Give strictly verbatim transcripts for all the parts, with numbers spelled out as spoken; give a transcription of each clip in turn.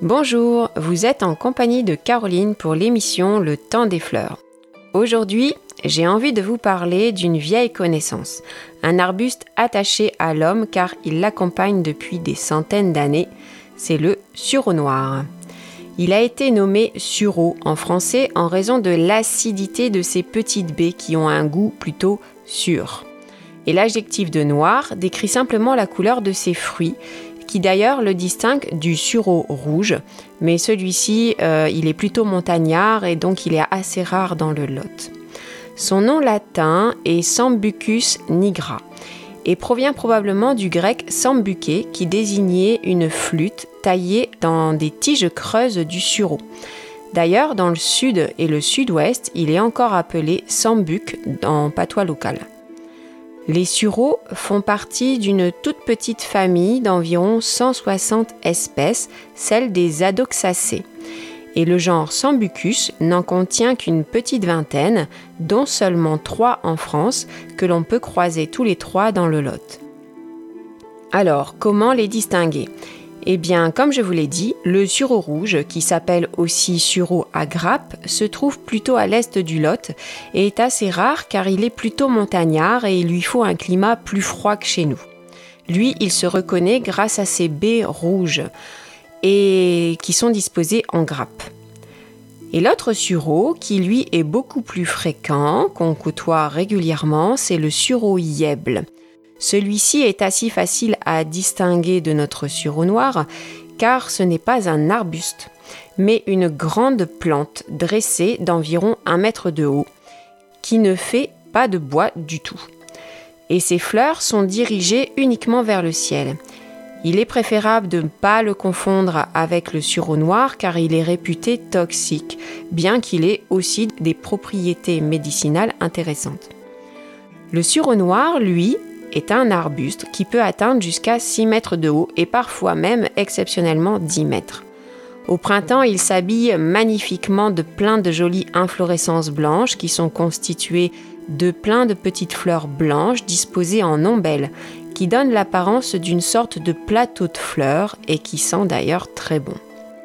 Bonjour, vous êtes en compagnie de Caroline pour l'émission Le Temps des Fleurs. Aujourd'hui, j'ai envie de vous parler d'une vieille connaissance, un arbuste attaché à l'homme car il l'accompagne depuis des centaines d'années, c'est le sureau noir. Il a été nommé sureau en français en raison de l'acidité de ses petites baies qui ont un goût plutôt sûr. Et l'adjectif de noir décrit simplement la couleur de ses fruits, qui d'ailleurs le distingue du sureau rouge, mais celui-ci, euh, il est plutôt montagnard et donc il est assez rare dans le Lot. Son nom latin est Sambucus nigra et provient probablement du grec sambuqué qui désignait une flûte taillée dans des tiges creuses du sureau. D'ailleurs, dans le sud et le sud-ouest, il est encore appelé sambuc en patois local. Les sureaux font partie d'une toute petite famille d'environ cent soixante espèces, celle des Adoxacées. Et le genre Sambucus n'en contient qu'une petite vingtaine, dont seulement trois en France, que l'on peut croiser tous les trois dans le Lot. Alors, comment les distinguer ? Eh bien, comme je vous l'ai dit, le sureau rouge, qui s'appelle aussi sureau à grappe, se trouve plutôt à l'est du Lot et est assez rare car il est plutôt montagnard et il lui faut un climat plus froid que chez nous. Lui, il se reconnaît grâce à ses baies rouges et qui sont disposées en grappe. Et l'autre sureau, qui lui est beaucoup plus fréquent, qu'on côtoie régulièrement, c'est le sureau yèble. Celui-ci est assez facile à distinguer de notre sureau noir car ce n'est pas un arbuste, mais une grande plante dressée d'environ un mètre de haut qui ne fait pas de bois du tout. Et ses fleurs sont dirigées uniquement vers le ciel. Il est préférable de ne pas le confondre avec le sureau noir car il est réputé toxique, bien qu'il ait aussi des propriétés médicinales intéressantes. Le sureau noir, lui, est un arbuste qui peut atteindre jusqu'à six mètres de haut et parfois même exceptionnellement dix mètres. Au printemps, il s'habille magnifiquement de plein de jolies inflorescences blanches qui sont constituées de plein de petites fleurs blanches disposées en ombelles, qui donnent l'apparence d'une sorte de plateau de fleurs et qui sent d'ailleurs très bon.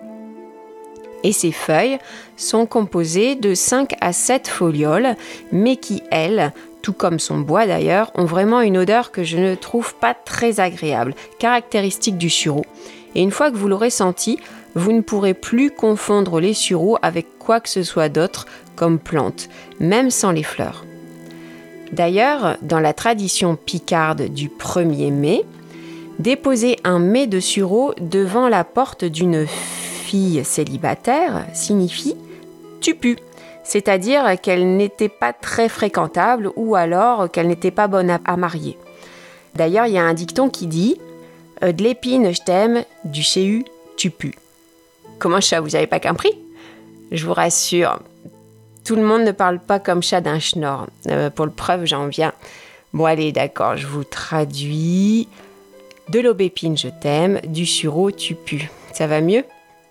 Et ses feuilles sont composées de cinq à sept folioles, mais qui, elles, tout comme son bois d'ailleurs, ont vraiment une odeur que je ne trouve pas très agréable, caractéristique du sureau. Et une fois que vous l'aurez senti, vous ne pourrez plus confondre les sureaux avec quoi que ce soit d'autre comme plante, même sans les fleurs. D'ailleurs, dans la tradition picarde du premier mai, déposer un mai de sureau devant la porte d'une fille célibataire signifie « tu pues », c'est-à-dire qu'elle n'était pas très fréquentable ou alors qu'elle n'était pas bonne à, à marier. D'ailleurs, il y a un dicton qui dit « de l'épine je t'aime, du chéhu tu pues ». Comment ça, vous n'avez pas compris ? Je vous rassure, tout le monde ne parle pas comme ça d'un schnorr. Euh, pour le preuve, j'en viens. Bon allez, d'accord, je vous traduis. De l'aubépine je t'aime, du sureau tu pues. Ça va mieux ?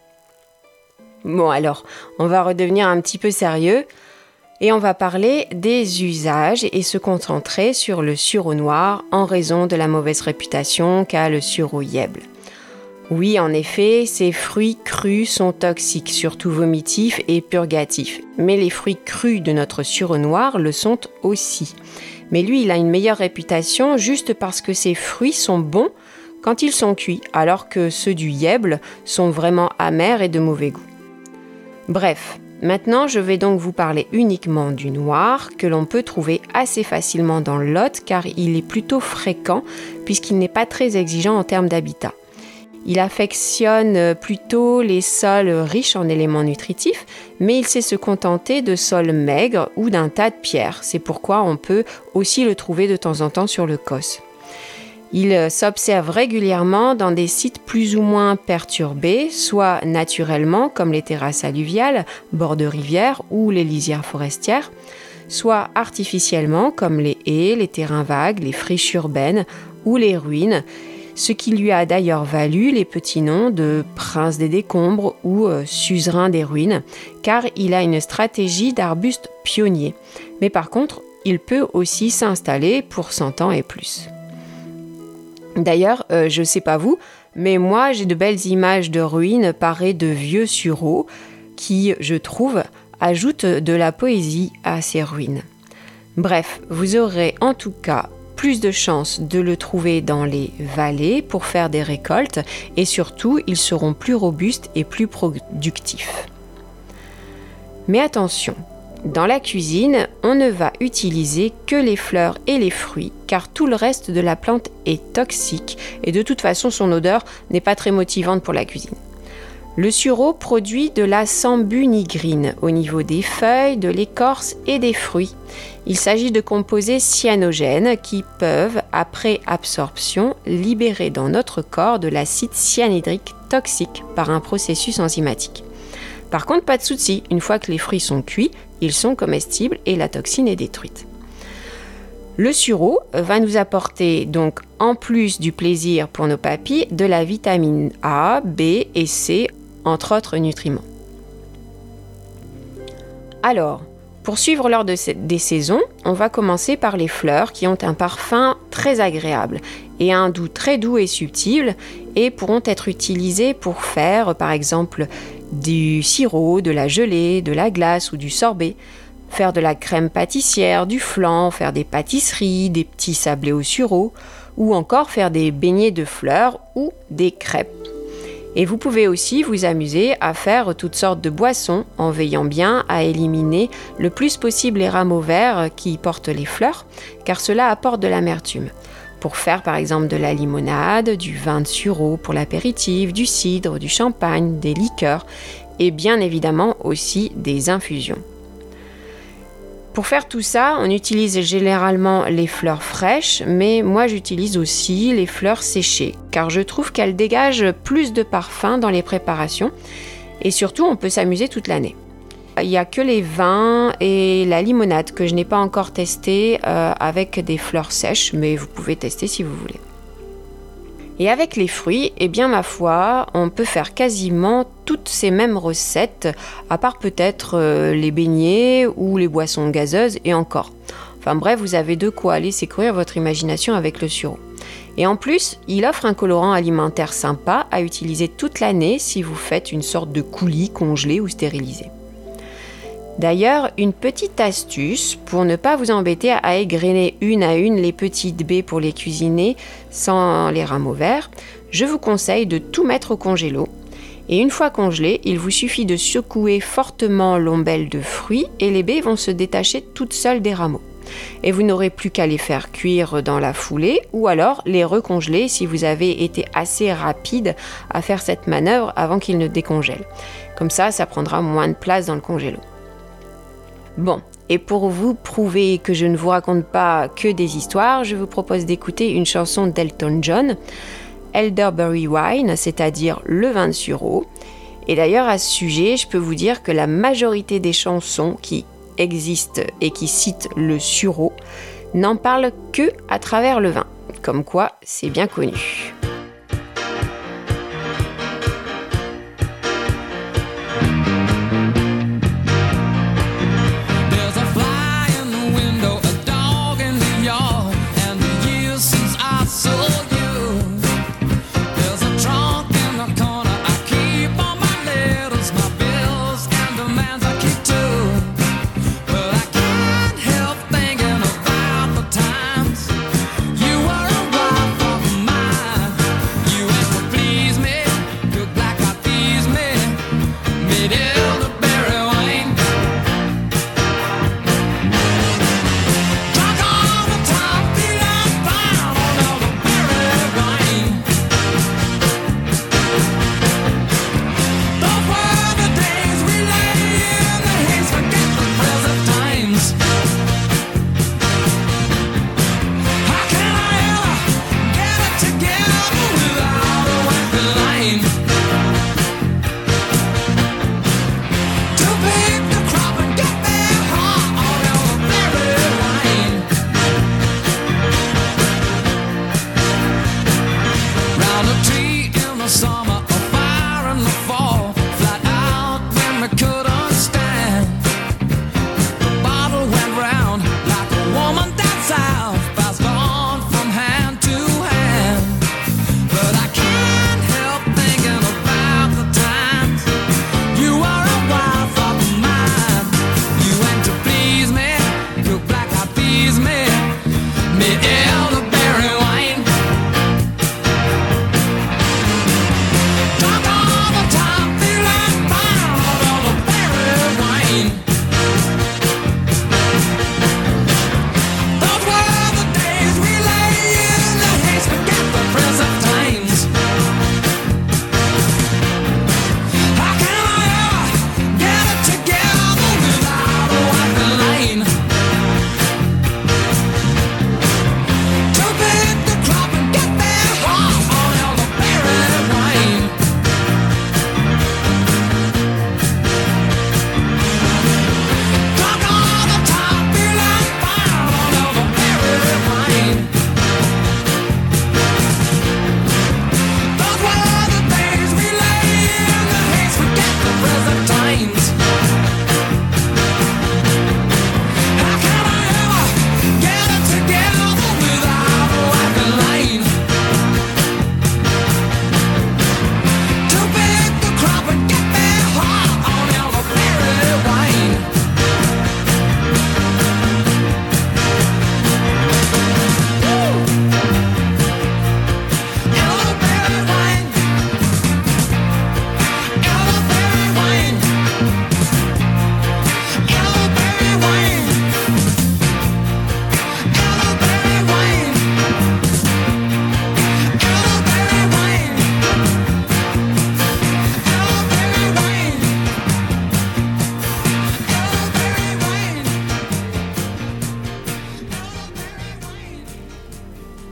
Bon alors, on va redevenir un petit peu sérieux et on va parler des usages et se concentrer sur le sureau noir en raison de la mauvaise réputation qu'a le sureau yèble. Oui, en effet, ces fruits crus sont toxiques, surtout vomitifs et purgatifs. Mais les fruits crus de notre sureau noir le sont aussi. Mais lui, il a une meilleure réputation juste parce que ses fruits sont bons quand ils sont cuits, alors que ceux du yèble sont vraiment amers et de mauvais goût. Bref, maintenant je vais donc vous parler uniquement du noir que l'on peut trouver assez facilement dans le Lot car il est plutôt fréquent puisqu'il n'est pas très exigeant en termes d'habitat. Il affectionne plutôt les sols riches en éléments nutritifs, mais il sait se contenter de sols maigres ou d'un tas de pierres. C'est pourquoi on peut aussi le trouver de temps en temps sur le Causse. Il s'observe régulièrement dans des sites plus ou moins perturbés, soit naturellement comme les terrasses alluviales, bords de rivières ou les lisières forestières, soit artificiellement comme les haies, les terrains vagues, les friches urbaines ou les ruines, ce qui lui a d'ailleurs valu les petits noms de prince des décombres ou euh, suzerain des ruines, car il a une stratégie d'arbuste pionnier. Mais par contre, il peut aussi s'installer pour cent ans et plus. D'ailleurs, euh, je ne sais pas vous, Mais moi, j'ai de belles images de ruines parées de vieux sureaux qui, je trouve, ajoutent de la poésie à ces ruines. Bref, vous aurez en tout cas plus de chances de le trouver dans les vallées pour faire des récoltes et surtout, ils seront plus robustes et plus productifs. Mais attention, dans la cuisine, on ne va utiliser que les fleurs et les fruits car tout le reste de la plante est toxique et de toute façon son odeur n'est pas très motivante pour la cuisine. Le sureau produit de la sambunigrine au niveau des feuilles, de l'écorce et des fruits. Il s'agit de composés cyanogènes qui peuvent, après absorption, libérer dans notre corps de l'acide cyanhydrique toxique par un processus enzymatique. Par contre, pas de souci, une fois que les fruits sont cuits, ils sont comestibles et la toxine est détruite. Le sureau va nous apporter donc, en plus du plaisir pour nos papilles, de la vitamine A, B et C, entre autres nutriments. Alors, pour suivre l'ordre de des saisons, on va commencer par les fleurs qui ont un parfum très agréable et un goût très doux et subtil et pourront être utilisées pour faire, par exemple, du sirop, de la gelée, de la glace ou du sorbet, faire de la crème pâtissière, du flan, faire des pâtisseries, des petits sablés au sureau ou encore faire des beignets de fleurs ou des crêpes. Et vous pouvez aussi vous amuser à faire toutes sortes de boissons en veillant bien à éliminer le plus possible les rameaux verts qui portent les fleurs, car cela apporte de l'amertume. Pour faire par exemple de la limonade, du vin de sureau pour l'apéritif, du cidre, du champagne, des liqueurs et bien évidemment aussi des infusions. Pour faire tout ça, on utilise généralement les fleurs fraîches, mais moi j'utilise aussi les fleurs séchées, car je trouve qu'elles dégagent plus de parfum dans les préparations, et surtout on peut s'amuser toute l'année. Il n'y a que les vins et la limonade que je n'ai pas encore testé euh, avec des fleurs sèches, mais vous pouvez tester si vous voulez. Et avec les fruits, eh bien ma foi, on peut faire quasiment toutes ces mêmes recettes, à part peut-être euh, les beignets ou les boissons gazeuses et encore. Enfin bref, vous avez de quoi laisser courir votre imagination avec le sureau. Et en plus, il offre un colorant alimentaire sympa à utiliser toute l'année si vous faites une sorte de coulis congelé ou stérilisé. D'ailleurs, une petite astuce pour ne pas vous embêter à égrener une à une les petites baies pour les cuisiner sans les rameaux verts, je vous conseille de tout mettre au congélo. Et une fois congelées, il vous suffit de secouer fortement l'ombelle de fruits et les baies vont se détacher toutes seules des rameaux. Et vous n'aurez plus qu'à les faire cuire dans la foulée ou alors les recongeler si vous avez été assez rapide à faire cette manœuvre avant qu'ils ne décongèlent. Comme ça, ça prendra moins de place dans le congélo. Bon, et pour vous prouver que je ne vous raconte pas que des histoires, je vous propose d'écouter une chanson d'Elton John, Elderberry Wine, c'est-à-dire le vin de sureau. Et d'ailleurs, à ce sujet, je peux vous dire que la majorité des chansons qui existent et qui citent le sureau n'en parlent que à travers le vin. Comme quoi, c'est bien connu. You were a wife of mine.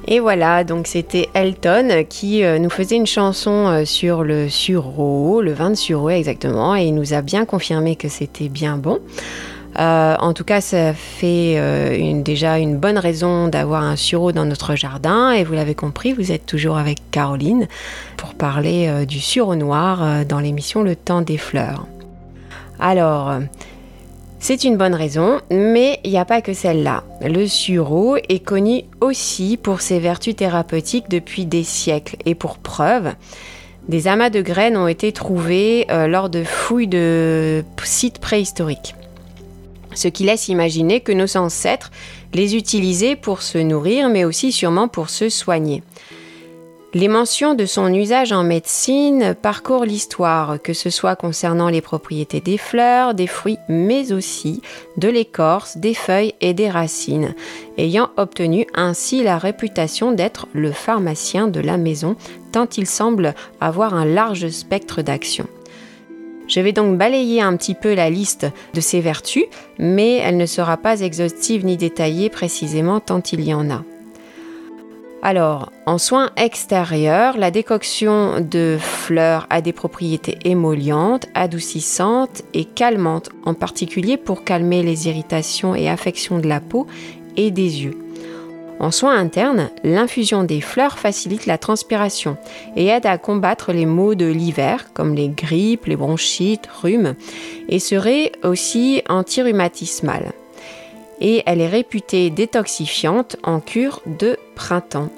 Et voilà, donc c'était Elton qui euh, nous faisait une chanson euh, sur le sureau, le vin de sureau exactement, et il nous a bien confirmé que c'était bien bon. Euh, en tout cas, ça fait euh, une, déjà une bonne raison d'avoir un sureau dans notre jardin, et vous l'avez compris, vous êtes toujours avec Caroline pour parler euh, du sureau noir euh, dans l'émission Le Temps des Fleurs. Alors... c'est une bonne raison, mais il n'y a pas que celle-là. Le sureau est connu aussi pour ses vertus thérapeutiques depuis des siècles. Et pour preuve, des amas de graines ont été trouvés euh, lors de fouilles de sites préhistoriques. Ce qui laisse imaginer que nos ancêtres les utilisaient pour se nourrir, mais aussi sûrement pour se soigner. Les mentions de son usage en médecine parcourent l'histoire, que ce soit concernant les propriétés des fleurs, des fruits, mais aussi de l'écorce, des feuilles et des racines, ayant obtenu ainsi la réputation d'être le pharmacien de la maison, tant il semble avoir un large spectre d'action. Je vais donc balayer un petit peu la liste de ses vertus, mais elle ne sera pas exhaustive ni détaillée précisément tant il y en a. Alors, en soins extérieurs, la décoction de fleurs a des propriétés émollientes, adoucissantes et calmantes, en particulier pour calmer les irritations et affections de la peau et des yeux. En soins internes, l'infusion des fleurs facilite la transpiration et aide à combattre les maux de l'hiver, comme les grippes, les bronchites, rhumes, et serait aussi antirhumatismale. Et elle est réputée détoxifiante en cure de printemps.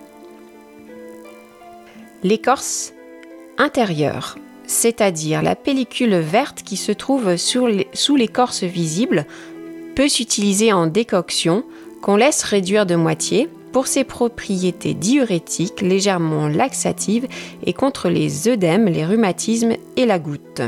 L'écorce intérieure, c'est-à-dire la pellicule verte qui se trouve sous l'écorce visible, peut s'utiliser en décoction qu'on laisse réduire de moitié pour ses propriétés diurétiques, légèrement laxatives et contre les œdèmes, les rhumatismes et la goutte.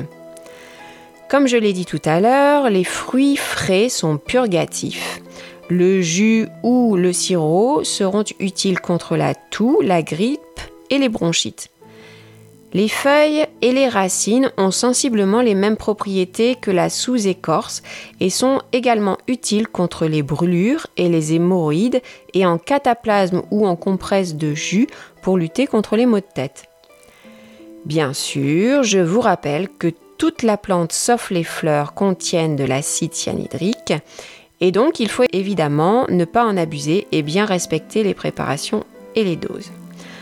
Comme je l'ai dit tout à l'heure, les fruits frais sont purgatifs. Le jus ou le sirop seront utiles contre la toux, la grippe et les bronchites. Les feuilles et les racines ont sensiblement les mêmes propriétés que la sous-écorce et sont également utiles contre les brûlures et les hémorroïdes et en cataplasme ou en compresse de jus pour lutter contre les maux de tête. Bien sûr, je vous rappelle que toute la plante sauf les fleurs contiennent de l'acide cyanhydrique et donc il faut évidemment ne pas en abuser et bien respecter les préparations et les doses.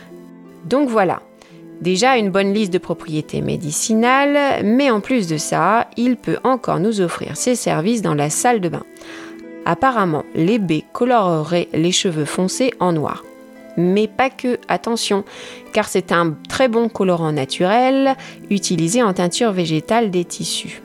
Donc voilà, déjà une bonne liste de propriétés médicinales, mais en plus de ça, il peut encore nous offrir ses services dans la salle de bain. Apparemment, les baies coloreraient les cheveux foncés en noir. Mais pas que, attention, car c'est un très bon colorant naturel utilisé en teinture végétale des tissus.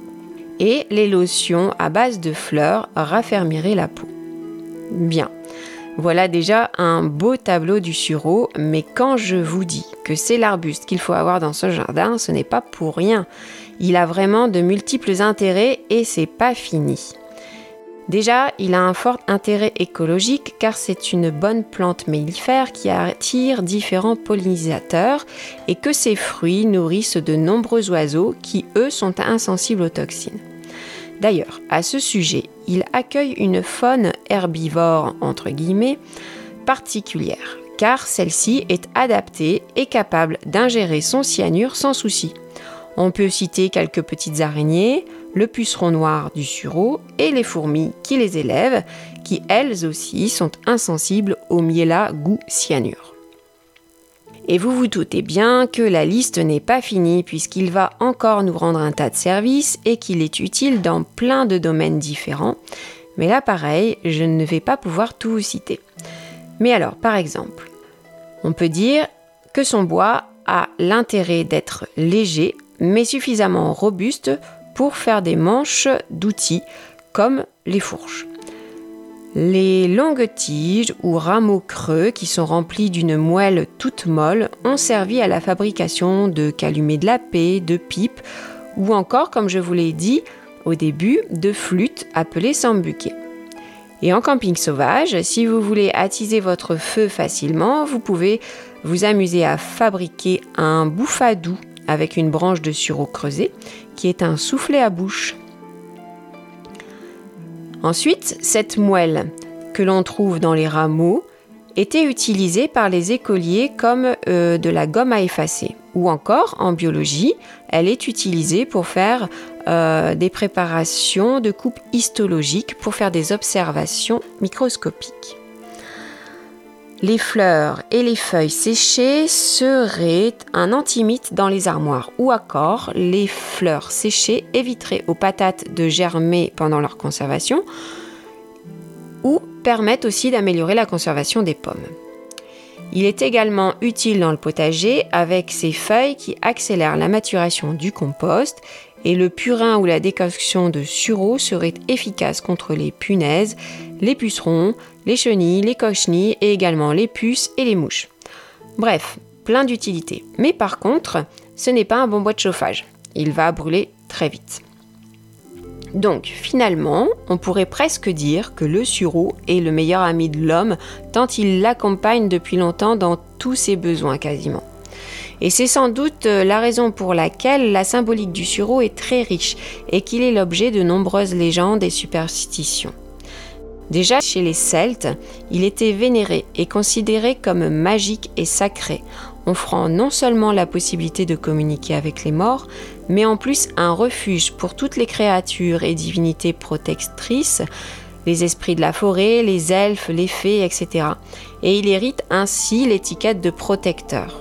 Et les lotions à base de fleurs raffermiraient la peau. Bien, voilà déjà un beau tableau du sureau, mais quand je vous dis que c'est l'arbuste qu'il faut avoir dans ce jardin, ce n'est pas pour rien. Il a vraiment de multiples intérêts et c'est pas fini. Déjà, il a un fort intérêt écologique car c'est une bonne plante mellifère qui attire différents pollinisateurs et que ses fruits nourrissent de nombreux oiseaux qui, eux, sont insensibles aux toxines. D'ailleurs, à ce sujet, il accueille une faune herbivore, entre guillemets, particulière, car celle-ci est adaptée et capable d'ingérer son cyanure sans souci. On peut citer quelques petites araignées, le puceron noir du sureau et les fourmis qui les élèvent, qui elles aussi sont insensibles au miella goût cyanure. Et vous vous doutez bien que la liste n'est pas finie puisqu'il va encore nous rendre un tas de services et qu'il est utile dans plein de domaines différents. Mais là pareil, je ne vais pas pouvoir tout vous citer. Mais alors, par exemple, on peut dire que son bois a l'intérêt d'être léger mais suffisamment robuste pour faire des manches d'outils comme les fourches. Les longues tiges ou rameaux creux qui sont remplis d'une moelle toute molle ont servi à la fabrication de calumets de la paix, de pipes ou encore, comme je vous l'ai dit au début, de flûtes appelées sambuquet. Et en camping sauvage, si vous voulez attiser votre feu facilement, vous pouvez vous amuser à fabriquer un bouffadou avec une branche de sureau creusé qui est un soufflet à bouche. Ensuite, cette moelle que l'on trouve dans les rameaux était utilisée par les écoliers comme euh, de la gomme à effacer. Ou encore, en biologie, elle est utilisée pour faire euh, des préparations de coupe histologique pour faire des observations microscopiques. Les fleurs et les feuilles séchées seraient un antimythe dans les armoires. Ou encore, les fleurs séchées éviteraient aux patates de germer pendant leur conservation ou permettent aussi d'améliorer la conservation des pommes. Il est également utile dans le potager avec ses feuilles qui accélèrent la maturation du compost et le purin ou la décoction de sureau serait efficace contre les punaises, les pucerons, les chenilles, les cochenilles et également les puces et les mouches. Bref, plein d'utilités. Mais par contre, ce n'est pas un bon bois de chauffage. Il va brûler très vite. Donc finalement, on pourrait presque dire que le sureau est le meilleur ami de l'homme tant il l'accompagne depuis longtemps dans tous ses besoins quasiment. Et c'est sans doute la raison pour laquelle la symbolique du sureau est très riche et qu'il est l'objet de nombreuses légendes et superstitions. Déjà chez les Celtes, il était vénéré et considéré comme magique et sacré, offrant non seulement la possibilité de communiquer avec les morts, mais en plus un refuge pour toutes les créatures et divinités protectrices, les esprits de la forêt, les elfes, les fées, et cetera. Et il hérite ainsi l'étiquette de protecteur.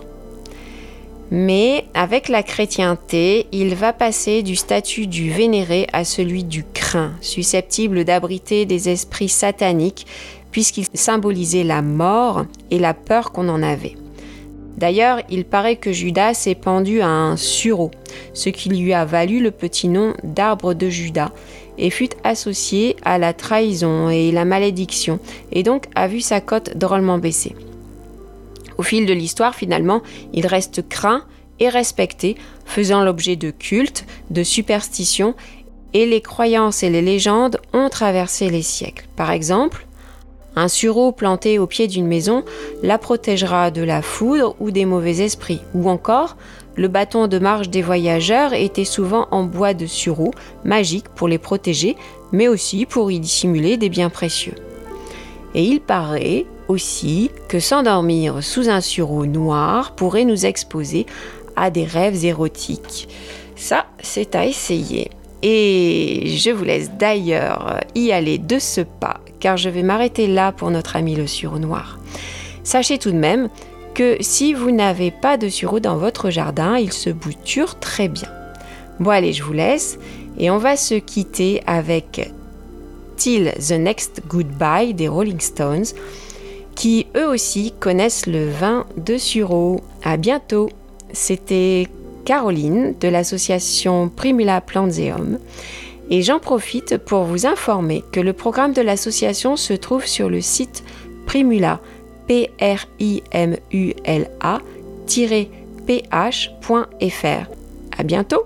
Mais avec la chrétienté, il va passer du statut du vénéré à celui du craint, susceptible d'abriter des esprits sataniques, puisqu'il symbolisait la mort et la peur qu'on en avait. D'ailleurs, il paraît que Judas s'est pendu à un sureau, ce qui lui a valu le petit nom d'arbre de Judas, et fut associé à la trahison et la malédiction, et donc a vu sa cote drôlement baisser. Au fil de l'histoire, finalement, il reste craint et respecté, faisant l'objet de cultes, de superstitions, et les croyances et les légendes ont traversé les siècles. Par exemple, un sureau planté au pied d'une maison la protégera de la foudre ou des mauvais esprits. Ou encore, le bâton de marche des voyageurs était souvent en bois de sureau, magique pour les protéger, mais aussi pour y dissimuler des biens précieux. Et il paraît aussi que s'endormir sous un sureau noir pourrait nous exposer à des rêves érotiques. Ça, c'est à essayer. Et je vous laisse d'ailleurs y aller de ce pas, car je vais m'arrêter là pour notre ami le sureau noir. Sachez tout de même que si vous n'avez pas de sureau dans votre jardin, il se bouture très bien. Bon allez, je vous laisse et on va se quitter avec Till the Next Goodbye des Rolling Stones, qui eux aussi connaissent le vin de sureau. À bientôt. C'était Caroline de l'association Primula Planteum et j'en profite pour vous informer que le programme de l'association se trouve sur le site Primula, P R I M U L A, P H point F R. À bientôt.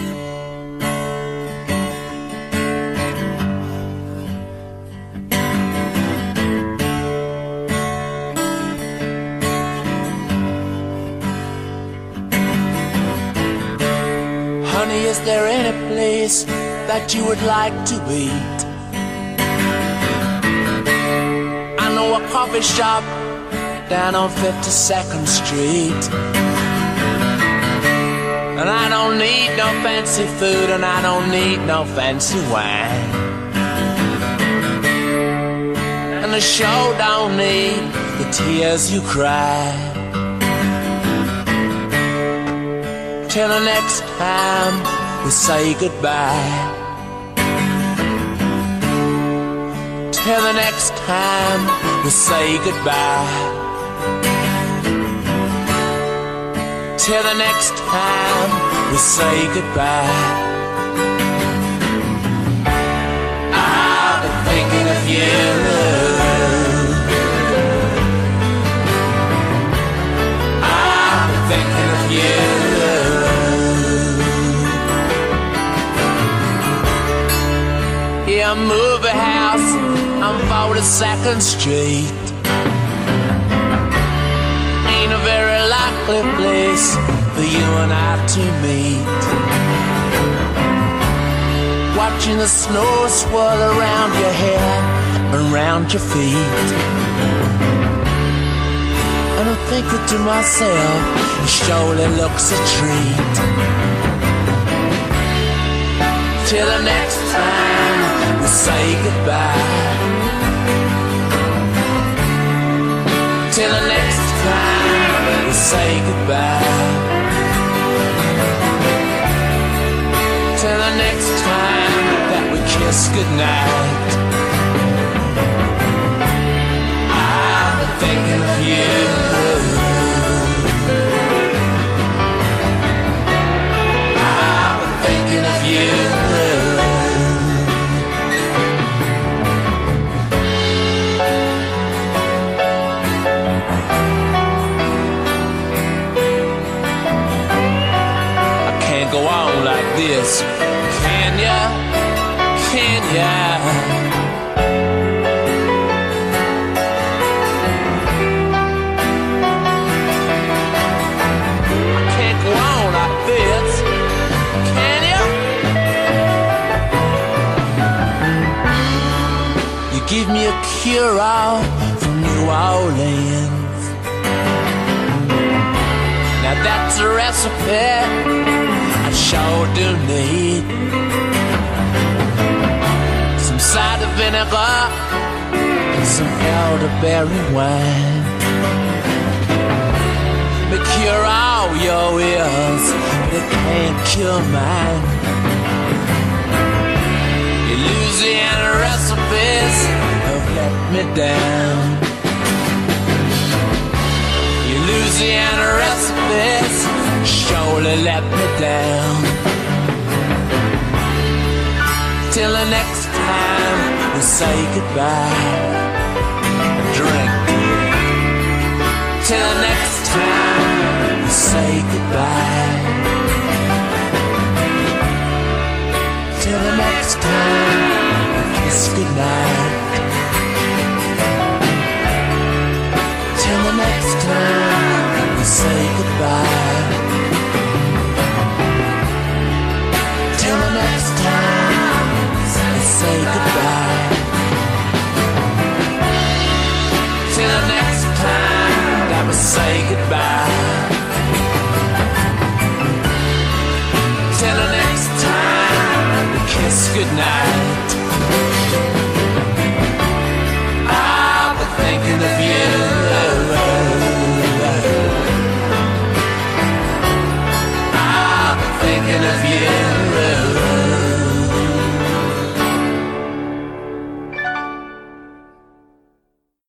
Honey, is there any place that you would like to eat? I know a coffee shop down on fifty-second Street. And I don't need no fancy food and I don't need no fancy wine. And the show don't need the tears you cry. Till the next time we say goodbye. Till the next time we say goodbye. Till the next time we say goodbye. I've been thinking of you. I've been thinking of you. Yeah, a movie house on forty-second Street ain't a very likely place for you and I to meet. Watching the snow swirl around your hair, around your feet. And I'm thinking to myself, it surely looks a treat. Till the next time we say goodbye. Till the next time we say goodbye. Till the next time that we kiss goodnight. I'm thinking of you. I'm thinking of you. Go on like this, can ya, can ya? I can't go on like this, can ya? You give me a cure-all from New Orleans. Now that's a recipe I sure do need. Some cider vinegar and some elderberry wine. May cure all your ills, but it can't cure mine. Your Louisiana recipes have let me down. Your Louisiana recipes surely let me down. Till the next time we say goodbye. Drink. Till the next time we say goodbye. Till the next time we kiss goodnight. Till the next time we say goodbye. Till the next time we say goodbye. Till the next time that we say goodbye. Till the next time we kiss goodnight.